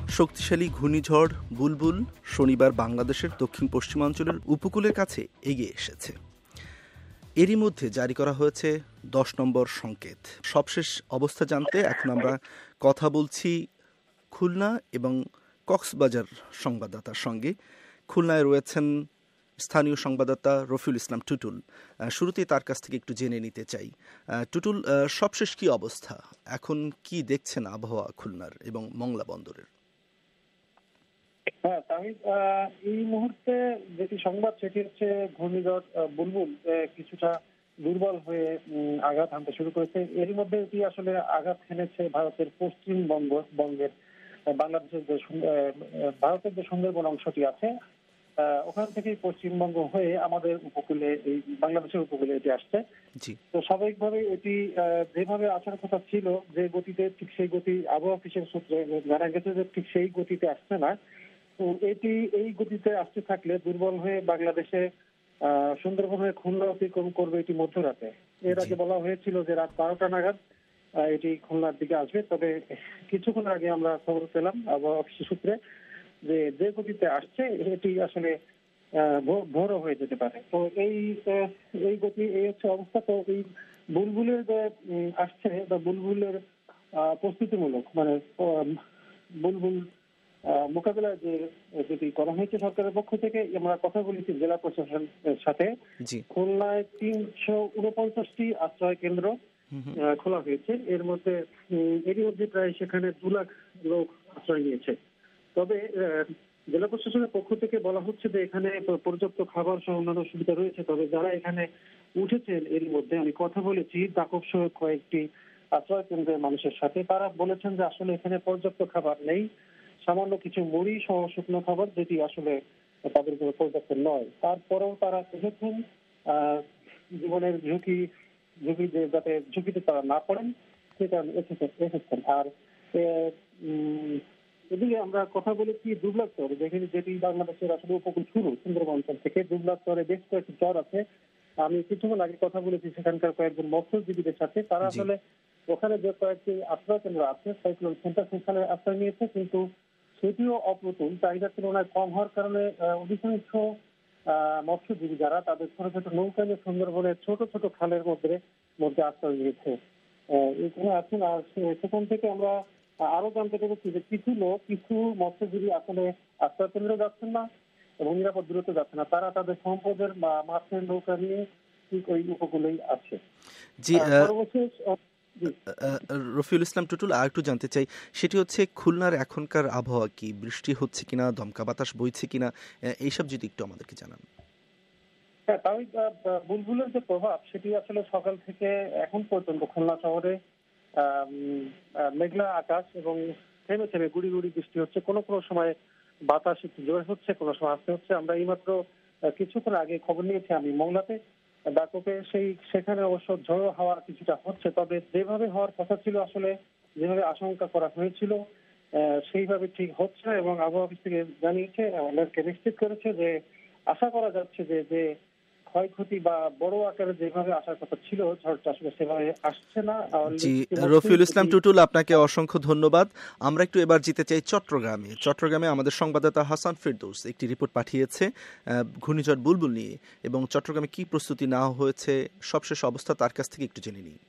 শক্তিশালী ঘূর্ণিঝড় বুলবুল শনিবার বাংলাদেশের দক্ষিণ পশ্চিমাঞ্চলের উপকূলের কাছে এগিয়ে এসেছে। এরই মধ্যে জারি করা হয়েছে 10 নম্বর সংকেত। সবশেষ অবস্থা জানতে এখন আমরা কথা বলছি খুলনা এবং কক্সবাজার সংবাদদাতার সঙ্গে। খুলনায় রয়েছেন স্থানীয় সংবাদদাতা রফিউল ইসলাম টুটুল। শুরুতেই তার কাছ থেকে একটু জেনে নিতে চাই, টুটুল, সবশেষ কি অবস্থা, এখন কি দেখছেন আবহাওয়া খুলনার এবং মংলা বন্দরের? হ্যাঁ, এই মুহূর্তে যেটি সংবাদ সেটি হচ্ছে ঘূর্ণিঝড় বুলবুল কিছুটা দুর্বল হয়ে আঘাত হানতে শুরু করেছে। এরই মধ্যে এটি আসলে আঘাত হেনেছে ভারতের পশ্চিমবঙ্গের বাংলাদেশের যে ভারতের যে সুন্দরবন অংশটি আছে ওখান থেকেই পশ্চিমবঙ্গ হয়ে আমাদের উপকূলে, এই বাংলাদেশের উপকূলে এটি আসছে। তো স্বাভাবিকভাবে এটি যেভাবে আসার কথা ছিল, যে গতিতে, ঠিক সেই গতি আবহাওয়া অফিসের সূত্রে জানা গেছে যে ঠিক সেই গতিতে আসছে না। তো এটি এই গতিতে আসতে থাকলে দুর্বল হয়ে বাংলাদেশে সুন্দরবন হয়ে খুলনা অতিক্রম করবে এটি মধ্যরাতে। এর আগে বলা হয়েছিল যে রাত 12টা নাগাদ এটি খুলনার দিকে আসবে। তবে কিছুক্ষণ আগে আমরা খবর পেলাম আবহাওয়া অফিসের সূত্রে যে গতিতে আসছে এটি আসলে ভোরও হয়ে যেতে পারে। তো এই গতি, এই হচ্ছে অবস্থা। তো এই বুলবুলের যে আসছে বা বুলবুলের প্রস্তুতিমূলক মানে বুলবুল মোকাবিলায় যেটি করা হয়েছে সরকারের পক্ষ থেকে, আমরা কথা বলেছি জেলা প্রশাসনের সাথে। খুলনায় 349টি আশ্রয় কেন্দ্র খোলা হয়েছে। এরই মধ্যে প্রায় সেখানে 2 লাখ লোক আশ্রয় নিয়েছে। তবে জেলা প্রশাসনের পক্ষ থেকে বলা হচ্ছে যে এখানে পর্যাপ্ত খাবার সহ অন্যান্য সুবিধা রয়েছে। তবে যারা এখানে উঠেছেন এরই মধ্যে আমি কথা বলেছি দাকব সহ কয়েকটি আশ্রয় কেন্দ্রের মানুষের সাথে, তারা বলেছেন যে আসলে এখানে পর্যাপ্ত খাবার নেই, সামান্য কিছু মুড়ি সহ শুকনো খাবার, যেটি আসলে তাদের জন্য পর্যাপ্ত নয়। তারপরেও তারা এসেছেন জীবনের ঝুঁকিতে যাতে ঝুঁকিতে তারা না পড়েন সে কারণে এসেছেন। আর এদিকে আমরা কথা বলেছি দুবলাক চরে, যেটি বাংলাদেশের আসলে উপকূল শুরু সুন্দরবন অঞ্চল থেকে। দুবলাক চরে বেশ কয়েকটি চর আছে। আমি কিছুক্ষণ আগে কথা বলেছি সেখানকার কয়েকজন মৎস্যজীবীদের সাথে। তারা আসলে ওখানে যে কয়েকটি আশ্রয় কেন্দ্র আছে, সাইক্লোন সেন্টার, সেখানে আশ্রয় নিয়েছে, কিন্তু সেটিও অপ্রতুল, চাহিদার তুলনায় কম হওয়ার কারণে অধিকাংশ মৎস্যজীবী যারা তাদের ছোট ছোট নৌকা নিয়ে সুন্দরবনের ছোট ছোট খালের মধ্যে আশ্রয় নিয়েছে এখানে আছেন। আর সেখান থেকে আমরা আরো জানতে পেরেছি যে কিছু মৎস্যজীবী আসলে আশ্রয় কেন্দ্রে যাচ্ছেন না এবং নিরাপদ দূরত্বে যাচ্ছে না, তারা তাদের সম্পদের মাছের নৌকা নিয়ে ঠিক ওই উপকূলেই আছে। সর্বশেষ রফিউল ইসলাম টুটুল, আর একটু জানতে চাই, সেটি হচ্ছে খুলনার এখনকার আবহাওয়া কি, বৃষ্টি হচ্ছে কিনা, দমকা বাতাস বইছে কিনা, এইসব যদি একটু আমাদেরকে জানান। হ্যাঁ, তাই বুলবুলের যে প্রভাব সেটি আসলে সকাল থেকে এখন পর্যন্ত খুলনা শহরে মেঘলা আকাশ এবং থেমে থেমে গুড়ি গুড়ি বৃষ্টি হচ্ছে। কোনো কোনো সময় বাতাস একটু জোরে হচ্ছে, কোনো সময় আসতে হচ্ছে। আমরা এইমাত্র কিছুক্ষণ আগে খবর নিয়েছি আমি মংলাতে, ডাকপে, সেখানে অবশ্য ঝোড়ো হাওয়া কিছুটা হচ্ছে। তবে যেভাবে হওয়ার কথা ছিল, আসলে যেভাবে আশঙ্কা করা হয়েছিল সেইভাবে ঠিক হচ্ছে না। এবং আবহাওয়া অফিস থেকে জানিয়েছে, আমাদেরকে নিশ্চিত করেছে যে আশা করা যাচ্ছে যে ক্ষয়ক্ষতি বা বড় আকারে যেভাবে আসার কথা ছিল ঝড়টা আসলে সেভাবে আসছে না। জি, রফিউল ইসলাম টুটুল, আপনাকে অসংখ্য ধন্যবাদ। আমরা একটু এবার যেতে চাই চট্টগ্রামে আমাদের সংবাদদাতা হাসান ফেরদৌস একটি রিপোর্ট পাঠিয়েছে ঘূর্ণিঝড় বুলবুল নিয়ে, এবং চট্টগ্রামে কি প্রস্তুতি নেওয়া হয়েছে সবশেষ অবস্থা তার কাছ থেকে একটু জেনে নিই।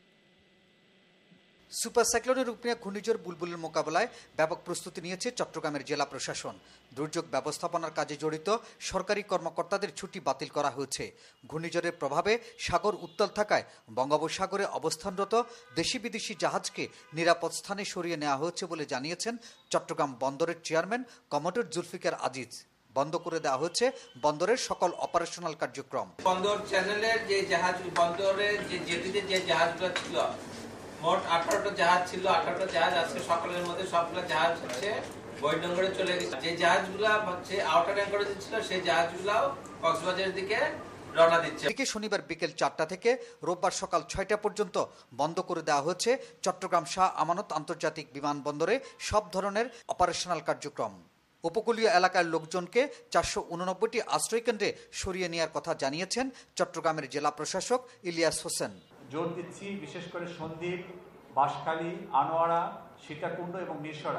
সুপার সাইক্লোনের রূপ নিয়ে ঘূর্ণিঝড় বুলবুলের মোকাবেলায় ব্যাপক প্রস্তুতি নিয়েছে চট্টগ্রামের জেলা প্রশাসন। দুর্যোগ ব্যবস্থাপনার কাজে জড়িত সরকারি কর্মকর্তাদের ছুটি বাতিল করা হয়েছে। ঘূর্ণিঝড়ের প্রভাবে সাগর উত্তাল থাকায় বঙ্গোপসাগরে অবস্থানরত দেশি বিদেশি জাহাজকে নিরাপদ স্থানে সরিয়ে নেওয়া হয়েছে বলে জানিয়েছেন চট্টগ্রাম বন্দরের চেয়ারম্যান কমোডর জুলফিকার আজিজ। বন্ধ করে দেওয়া হচ্ছে বন্দরের সকল অপারেশনাল কার্যক্রম। বন্দর চ্যানেলের যে জাহাজ, বন্দরের জেটিতে যে জাহাজগুলো ছিল, মোট 18টা জাহাজ ছিল। 18টা জাহাজ আজকে সকালের মধ্যে সবগুলো জাহাজ হচ্ছে বৈডঙ্গরে চলে গেছে। যে জাহাজগুলো হচ্ছে আউটার অ্যাঙ্করেজে ছিল সেই জাহাজগুলো কক্সবাজারের দিকে রওনা দিচ্ছে। শনিবার বিকেল 4টা থেকে রোববার সকাল 6টা পর্যন্ত বন্ধ করে দেওয়া হচ্ছে চট্টগ্রাম শাহ আমানত আন্তর্জাতিক বিমানবন্দরে সব ধরনের অপারেশনাল কার্যক্রম। উপকূলীয় এলাকার লোকজনকে 489টি আশ্রয় কেন্দ্রে সরিয়ে নেওয়ার কথা জানিয়েছেন চট্টগ্রামের জেলা প্রশাসক ইলিয়াস হোসেন। জোর দিচ্ছি বিশেষ করে সন্দ্বীপ, বাঁশখালী, আনোয়ারা, সীতাকুণ্ড এবং মিরসরাই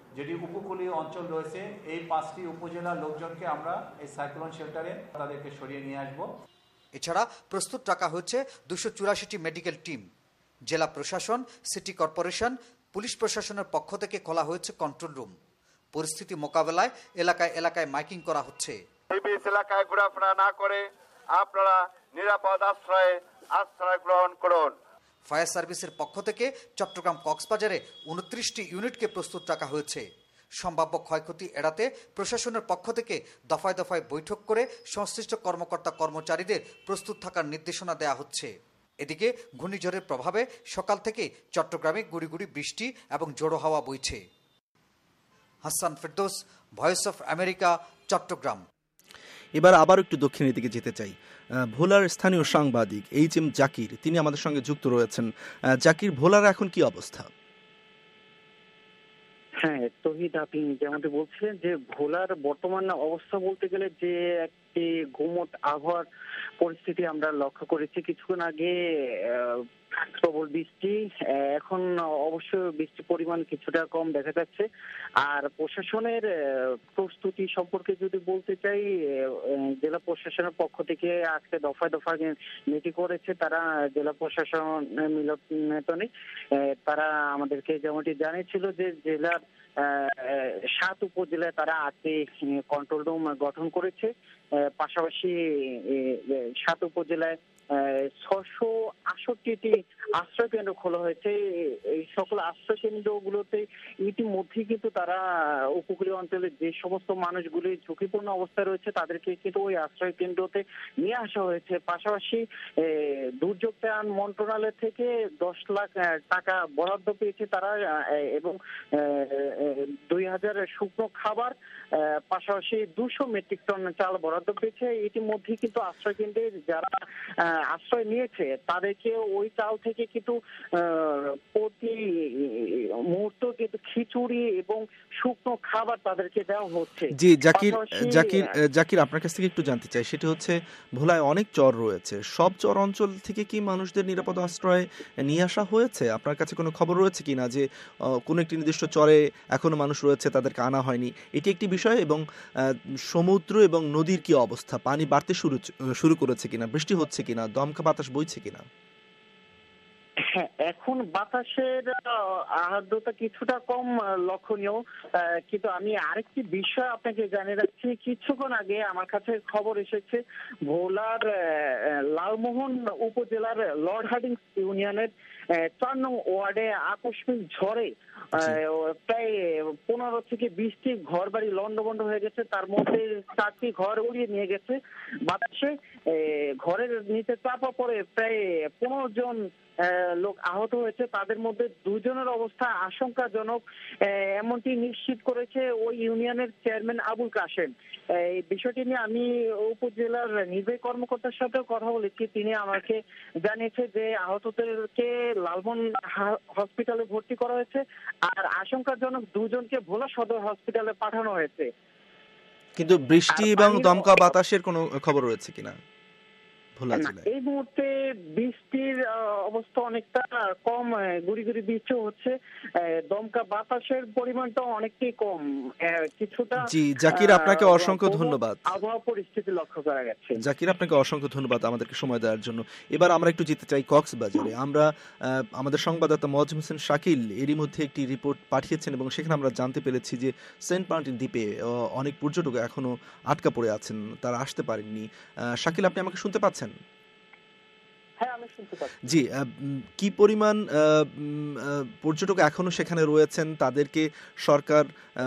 যেটি উপকূলীয় অঞ্চল রয়েছে এই 5টি উপজেলার লোকজনকে আমরা এই সাইক্লোন শেল্টারে তাদেরকে সরিয়ে নিয়ে আসব। এছাড়া প্রস্তুত রাখা হচ্ছে 284টি মেডিকেল টিম। জেলা প্রশাসন, সিটি কর্পোরেশন, পুলিশ প্রশাসনের পক্ষ থেকে খোলা হয়েছে কন্ট্রোল রুম। পরিস্থিতি মোকাবেলায় এলাকায় এলাকায় মাইকিং করা হচ্ছে। এলাকায় ঘোরাফেরা না করে আপনারা নিরাপদ আশ্রয় গ্রহণ করুন। ফায়ার সার্ভিসের পক্ষ থেকে চট্টগ্রাম কক্সবাজারে 29টি ইউনিটকে প্রস্তুত রাখা হয়েছে। সম্ভাব্য ক্ষয়ক্ষতি এড়াতে প্রশাসনের পক্ষ থেকে দফায় দফায় বৈঠক করে সংশ্লিষ্ট কর্মকর্তা কর্মচারীদের প্রস্তুত থাকার নির্দেশনা দেওয়া হচ্ছে। এদিকে ঘূর্ণিঝড়ের প্রভাবে সকাল থেকে চট্টগ্রামে গুড়ি গুড়ি বৃষ্টি এবং জোড়ো হাওয়া বইছে। Hasan Ferdous, voice of America, Chattogram. এবার আবার একটু দক্ষিণের দিকে যেতে চাই। ভোলার স্থানীয় সাংবাদিক HM জাকির তিনি আমাদের সঙ্গে যুক্ত রয়েছেন। জাকির, ভোলার এখন কি অবস্থা? হ্যাঁ তহিদ, আপনি যেমনটি বলছিলেন যে ভোলার বর্তমান অবস্থা বলতে গেলে যে একটি গুমট আবহাওয়ার পরিস্থিতি আমরা লক্ষ্য করেছি। কিছুক্ষণ আগে প্রবল বৃষ্টি, এখন অবশ্য বৃষ্টির পরিমাণ কিছুটা কম দেখা যাচ্ছে। আর প্রশাসনের প্রস্তুতি সম্পর্কে যদি বলতে চাই, জেলা প্রশাসনের পক্ষ থেকে আজকে দফায় দফায় মিটিং করেছে তারা জেলা প্রশাসন মিলনায়তনে। তারা আমাদেরকে যেমনটি জানিয়েছিল যে জেলার 7 উপজেলায় তারা 8টি কন্ট্রোল রুম গঠন করেছে। পাশাপাশি 7 উপজেলায় 668টি আশ্রয় কেন্দ্র খোলা হয়েছে। এই সকল আশ্রয় কেন্দ্রগুলোতে ইতিমধ্যেই কিন্তু তারা উপকূলীয় অঞ্চলে যে সমস্ত মানুষগুলি ঝুঁকিপূর্ণ অবস্থায় রয়েছে তাদেরকে কিন্তু ওই আশ্রয় কেন্দ্রতে নিয়ে আসা হয়েছে। পাশাপাশি দুর্যোগ ত্রাণ মন্ত্রণালয় থেকে 10 লাখ টাকা বরাদ্দ পেয়েছে তারা, এবং 2000 শুকনো খাবার, পাশাপাশি 200 মেট্রিক টন চাল বরাদ্দ পেয়েছে। ইতিমধ্যেই কিন্তু আশ্রয় কেন্দ্রে যারা আশ্রয় নিয়েছে তাদেরকে ওই চাল থেকে কিন্তু প্রতি মুহূর্ত কিন্তু খিচুড়ি এবং শুকনো খাবার তাদেরকে দেওয়া হচ্ছে। জি জাকির আপনার কাছ থেকে একটু জানতে চাই, সেটা হচ্ছে ভোলায় অনেক চর রয়েছে, সব চর অঞ্চল থেকে কি মানুষদের নিরাপদ আশ্রয় নিয়ে আসা হয়েছে? আপনার কাছে কোনো খবর রয়েছে কিনা যে কোনো একটি নির্দিষ্ট চরে এখনো মানুষ রয়েছে তাদেরকে আনা হয়নি? এটি একটি বিষয়। এবং সমুদ্র এবং নদীর কি অবস্থা, পানি বাড়তে শুরু করেছে কিনা, বৃষ্টি হচ্ছে কিনা, দমকা বাতাস বইছে কিনা? হ্যাঁ, এখন বাতাসের আর্দ্রতা কিছুটা কম লক্ষণীয়, কিন্তু আমি আরেকটি বিষয় আপনাকে জানিয়ে রাখছি। কিছুক্ষণ আগে আমার কাছে খবর এসেছে ভোলার লালমোহন উপজেলার লর্ড হার্ডিংস ইউনিয়নের 4 নং ওয়ার্ডে আকস্মিক ঝড়ে প্রায় 15 থেকে 20টি ঘর বাড়ি লন্ডভন্ড হয়ে গেছে। তার মধ্যে 4টি ঘর উড়িয়ে নিয়ে গেছে বাতাসে। ঘরের নিচে চাপা পড়ে প্রায় 15 জন লোক আহত হয়েছে। তাদের মধ্যে 2 জনের অবস্থা আশঙ্কাজনক, এমনটি নিশ্চিত করেছে ওই ইউনিয়নের চেয়ারম্যান আবুল কাশেম। এই বিষয়টি নিয়ে আমি উপজেলার নির্বাহী কর্মকর্তার সাথেও কথা বলেছি। তিনি আমাকে জানিয়েছে যে আহতদেরকে লালমোহন হসপিটালে ভর্তি করা হয়েছে, আর আশঙ্কাজনক 2 জনকে ভোলা সদর হসপিটালে পাঠানো হয়েছে। কিন্তু বৃষ্টি এবং দমকা বাতাসের কোনো খবর রয়েছে কিনা ভোলা জেলায়? এই মুহূর্তে বৃষ্টির অবস্থা অনেকটা কম, গুড়ি গুড়ি বৃষ্টি হচ্ছে, দমকা বাতাসের পরিমাণটা অনেকটাই কম, কিছুটা। জি জাকির, আপনাকে অসংখ্য ধন্যবাদ। আবহাওয়া পরিস্থিতি লক্ষ্য করা গেছে। জাকির, আপনাকে অসংখ্য ধন্যবাদ আমাদেরকে সময় দেওয়ার জন্য। এবার আমরা একটু যেতে চাই কক্সবাজারে। আমরা আমাদের সংবাদদাতা মজম হোসেন শাকিল এরই মধ্যে একটি রিপোর্ট পাঠিয়েছেন এবং সেখানে আমরা জানতে পেরেছি যে সেন্ট মার্টিন দ্বীপে অনেক পর্যটক এখনো আটকা পড়ে আছেন, তারা আসতে পারেননি। শাকিল, আপনি আমাকে শুনতে পাচ্ছেন? হ্যাঁ, আমি শুনতে পাচ্ছি। জি, কি পরিমাণ পর্যটক এখনো সেখানে রয়েছেন? তাদেরকে সরকার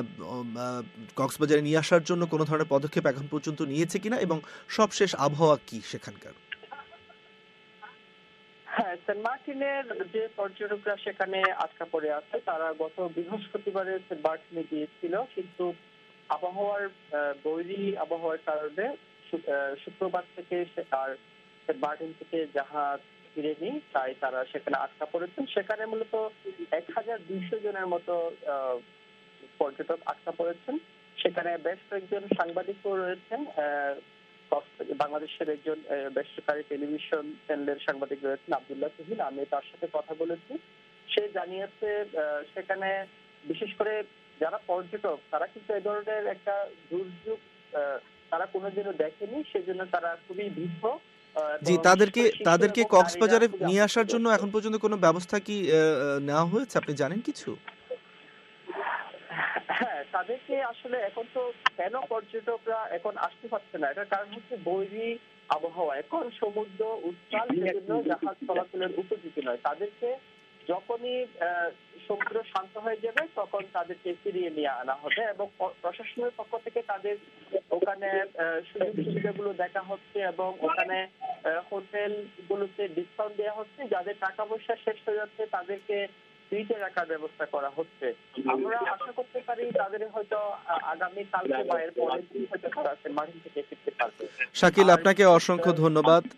কক্সবাজারে নিয়ে আসার জন্য কোনো ধরনের পদক্ষেপ এখন পর্যন্ত নিয়েছে কিনা, এবং সবশেষ আবহাওয়া কি সেখানকার? হ্যাঁ, সেন্ট মার্টিনের যে পর্যটকরা সেখানে আটকা পড়ে আছে তারা গত বৃহস্পতিবারে সেন্ট মার্টিনে গিয়েছিল, কিন্তু আবহাওয়ার বৈরী আবহাওয়ার কারণে শুক্রবার থেকে আর সেন্ট মার্টিন থেকে জাহাজ ফিরেনি, তাই তারা সেখানে আটকা পড়েছেন। সেখানে মূলত 1200 জনের মতো পর্যটক আটকা পড়েছেন। সেখানে বেশ কয়েকজন সাংবাদিকও রয়েছেন। বাংলাদেশের একজন বেসরকারি টেলিভিশন চ্যানেলের সাংবাদিক রয়েছেন আব্দুল্লাহ তুহিন, আমি তার সাথে কথা বলেছি। সে জানিয়েছে সেখানে বিশেষ করে যারা পর্যটক তারা কিন্তু এই ধরনের একটা দুর্যোগ তারা কোনোদিনও দেখেনি, সেজন্য তারা খুবই ভীত। জি, তাদেরকে কক্সবাজারে নিয়ে আসার জন্য এখন পর্যন্ত কোনো ব্যবস্থা কি নেওয়া হয়েছে, আপনি জানেন কিছু? হ্যাঁ, তাদেরকে আসলে এখন তো কেন পর্যটকরা এখন আসতে পারছে না, এটার কারণ হচ্ছে বৈরী আবহাওয়া। এখন সমুদ্র উত্তাল, সেজন্য জাহাজ চলাচলের উপযোগী নয়। তাদেরকে যখনই সমুদ্র শান্ত হয়ে যাবে তখন তাদেরকে ফিরিয়ে নিয়ে আনা হবে এবং প্রশাসনের পক্ষ থেকে তাদের ওখানে সুযোগ সুবিধাগুলো দেখা হচ্ছে এবং ওখানে হোটেল গুলোতে ডিসকাউন্ট দেওয়া হচ্ছে। যাদের টাকা পয়সা শেষ হয়ে যাচ্ছে তাদেরকে ফ্রিতে রাখার ব্যবস্থা করা হচ্ছে। আমরা আশা করতে পারি তাদের হয়তো আগামী কালকে বা এর পরের দিন হয়তো তারা মার্কিন থেকে ফিরতে পারবে। শাকিল, আপনাকে অসংখ্য ধন্যবাদ।